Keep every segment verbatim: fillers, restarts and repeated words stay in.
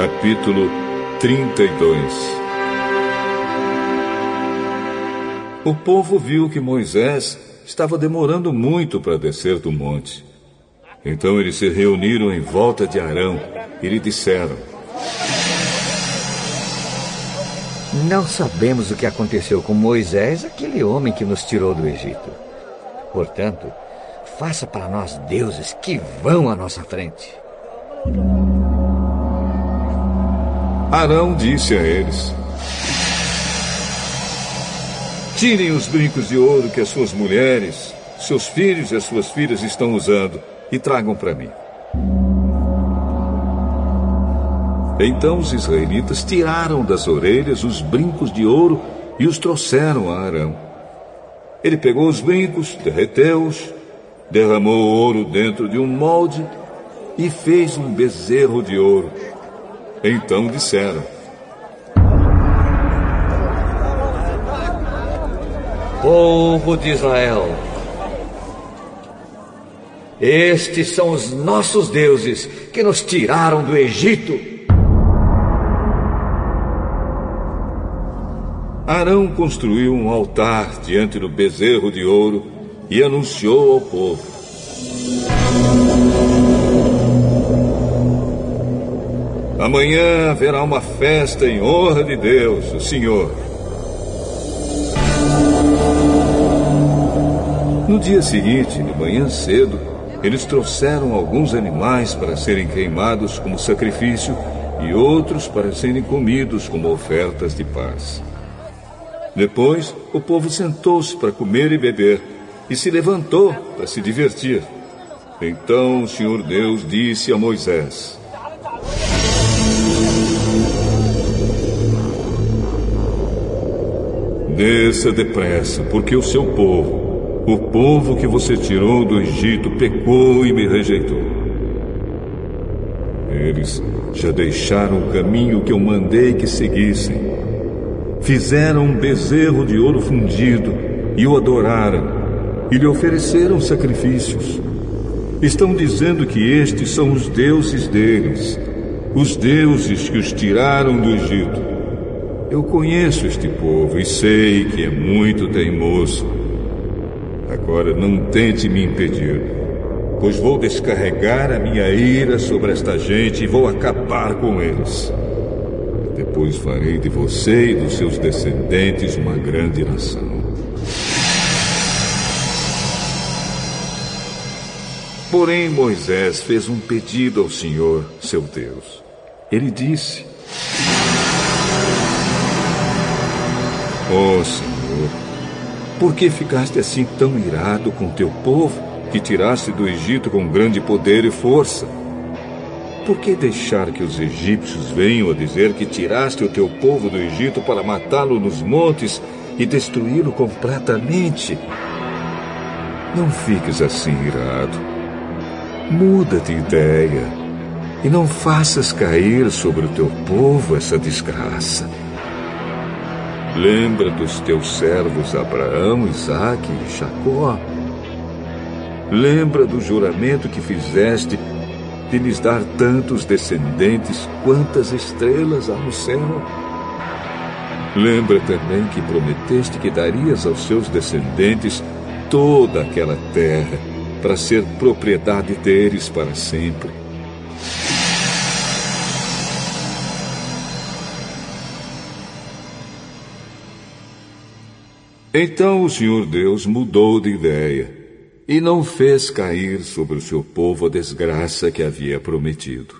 Capítulo trinta e dois. O povo viu que Moisés estava demorando muito para descer do monte. Então eles se reuniram em volta de Arão e lhe disseram: Não sabemos o que aconteceu com Moisés, aquele homem que nos tirou do Egito. Portanto, faça para nós deuses que vão à nossa frente. Arão disse a eles: Tirem os brincos de ouro que as suas mulheres, seus filhos e as suas filhas estão usando e tragam para mim. Então os israelitas tiraram das orelhas os brincos de ouro e os trouxeram a Arão. Ele pegou os brincos, derreteu-os, derramou o ouro dentro de um molde e fez um bezerro de ouro. Então disseram: Povo de Israel, estes são os nossos deuses que nos tiraram do Egito. Arão construiu um altar diante do bezerro de ouro e anunciou ao povo: Amanhã haverá uma festa em honra de Deus, o Senhor. No dia seguinte, de manhã cedo, eles trouxeram alguns animais para serem queimados como sacrifício e outros para serem comidos como ofertas de paz. Depois, o povo sentou-se para comer e beber e se levantou para se divertir. Então o Senhor Deus disse a Moisés: Desça depressa, porque o seu povo, o povo que você tirou do Egito, pecou e me rejeitou. Eles já deixaram o caminho que eu mandei que seguissem. Fizeram um bezerro de ouro fundido e o adoraram, e lhe ofereceram sacrifícios. Estão dizendo que estes são os deuses deles, os deuses que os tiraram do Egito. Eu conheço este povo e sei que é muito teimoso. Agora não tente me impedir, pois vou descarregar a minha ira sobre esta gente e vou acabar com eles. Depois farei de você e dos seus descendentes uma grande nação. Porém, Moisés fez um pedido ao Senhor, seu Deus. Ele disse: Ó Senhor, por que ficaste assim tão irado com teu povo, que tiraste do Egito com grande poder e força? Por que deixar que os egípcios venham a dizer que tiraste o teu povo do Egito para matá-lo nos montes e destruí-lo completamente? Não fiques assim irado. Muda de ideia e não faças cair sobre o teu povo essa desgraça. Lembra dos teus servos Abraão, Isaque e Jacó. Lembra do juramento que fizeste de lhes dar tantos descendentes quantas estrelas há no céu. Lembra também que prometeste que darias aos seus descendentes toda aquela terra para ser propriedade deles para sempre. Então o Senhor Deus mudou de ideia e não fez cair sobre o seu povo a desgraça que havia prometido.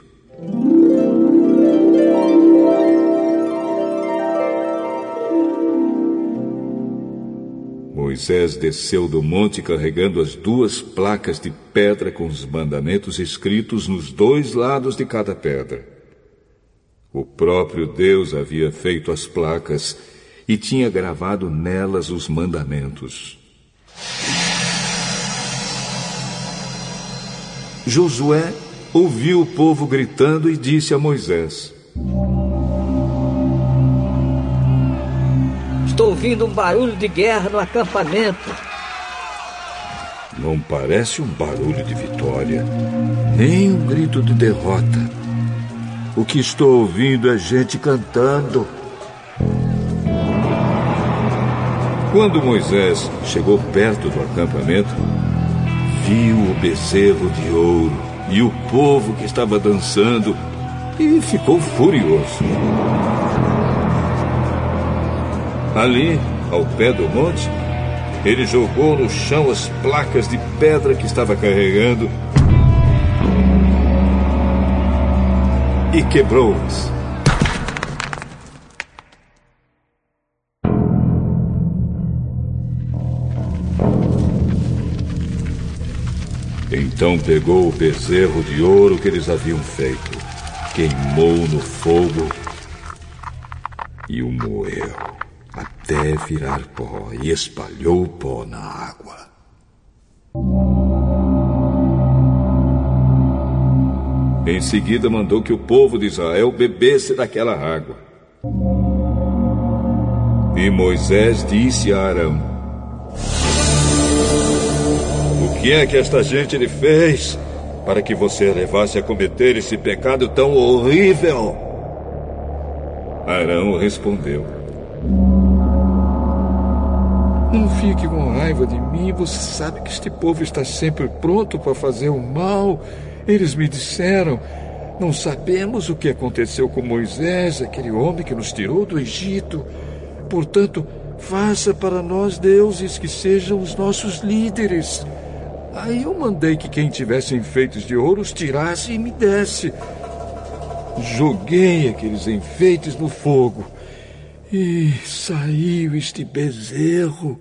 Moisés desceu do monte carregando as duas placas de pedra com os mandamentos escritos nos dois lados de cada pedra. O próprio Deus havia feito as placas e tinha gravado nelas os mandamentos. Josué ouviu o povo gritando e disse a Moisés: Estou ouvindo um barulho de guerra no acampamento. Não parece um barulho de vitória, nem um grito de derrota. O que estou ouvindo é gente cantando. Quando Moisés chegou perto do acampamento, viu o bezerro de ouro e o povo que estava dançando e ficou furioso. Ali, ao pé do monte, ele jogou no chão as placas de pedra que estava carregando e quebrou-as. Então pegou o bezerro de ouro que eles haviam feito, queimou no fogo e o moeu até virar pó e espalhou o pó na água. Em seguida mandou que o povo de Israel bebesse daquela água. E Moisés disse a Arão: o que é que esta gente lhe fez para que você a levasse a cometer esse pecado tão horrível? Arão respondeu: não fique com raiva de mim. Você sabe que este povo está sempre pronto para fazer o mal. Eles me disseram: não sabemos o que aconteceu com Moisés, aquele homem que nos tirou do Egito. Portanto, faça para nós deuses que sejam os nossos líderes. Aí eu mandei que quem tivesse enfeites de ouro os tirasse e me desse. Joguei aqueles enfeites no fogo e saiu este bezerro.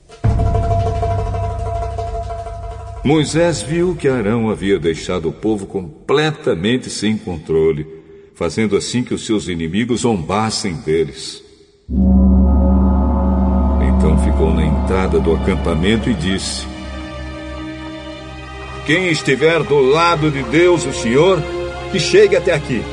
Moisés viu que Arão havia deixado o povo completamente sem controle, fazendo assim que os seus inimigos zombassem deles. Então ficou na entrada do acampamento e disse: quem estiver do lado de Deus, o Senhor, que chegue até aqui.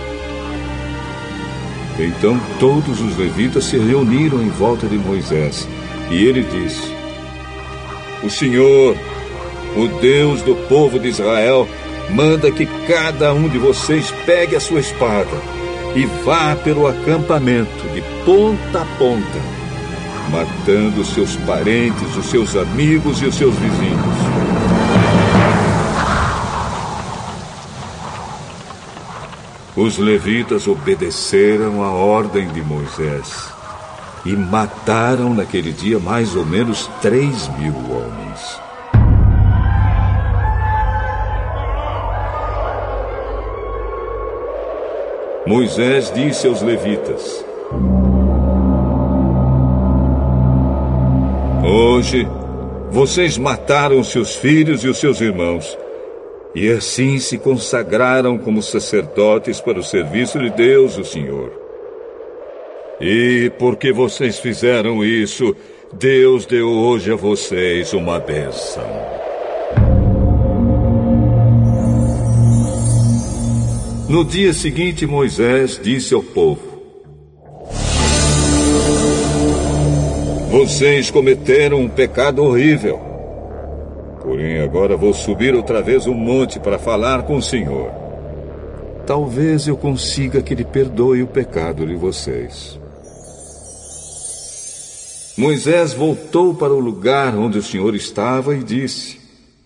Então todos os levitas se reuniram em volta de Moisés, e ele disse: o Senhor, o Deus do povo de Israel, manda que cada um de vocês pegue a sua espada e vá pelo acampamento de ponta a ponta, matando os seus parentes, os seus amigos e os seus vizinhos. Os levitas obedeceram à ordem de Moisés e mataram naquele dia mais ou menos três mil homens. Moisés disse aos levitas: hoje vocês mataram seus filhos e os seus irmãos, e assim se consagraram como sacerdotes para o serviço de Deus, o Senhor. E porque vocês fizeram isso, Deus deu hoje a vocês uma bênção. No dia seguinte, Moisés disse ao povo: vocês cometeram um pecado horrível. Porém, agora vou subir outra vez o monte para falar com o Senhor. Talvez eu consiga que Ele perdoe o pecado de vocês. Moisés voltou para o lugar onde o Senhor estava e disse: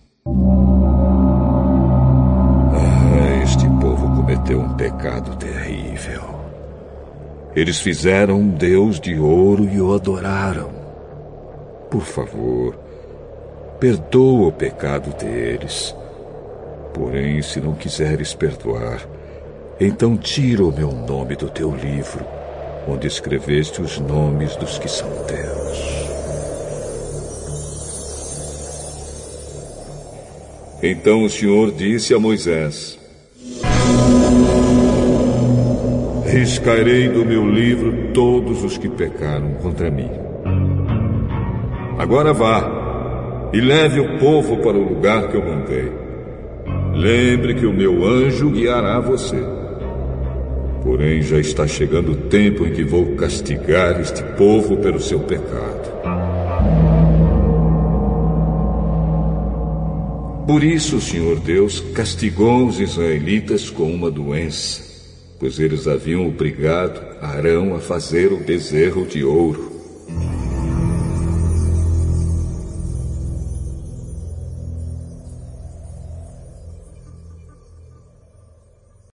ah, este povo cometeu um pecado terrível. Eles fizeram um Deus de ouro e o adoraram. Por favor, perdoa o pecado deles. Porém, se não quiseres perdoar, então tira o meu nome do teu livro, onde escreveste os nomes dos que são teus. Então o Senhor disse a Moisés: riscarei do meu livro todos os que pecaram contra mim. Agora vá e leve o povo para o lugar que eu mandei. Lembre que o meu anjo guiará você. Porém, já está chegando o tempo em que vou castigar este povo pelo seu pecado. Por isso o Senhor Deus castigou os israelitas com uma doença, pois eles haviam obrigado Arão a fazer o bezerro de ouro.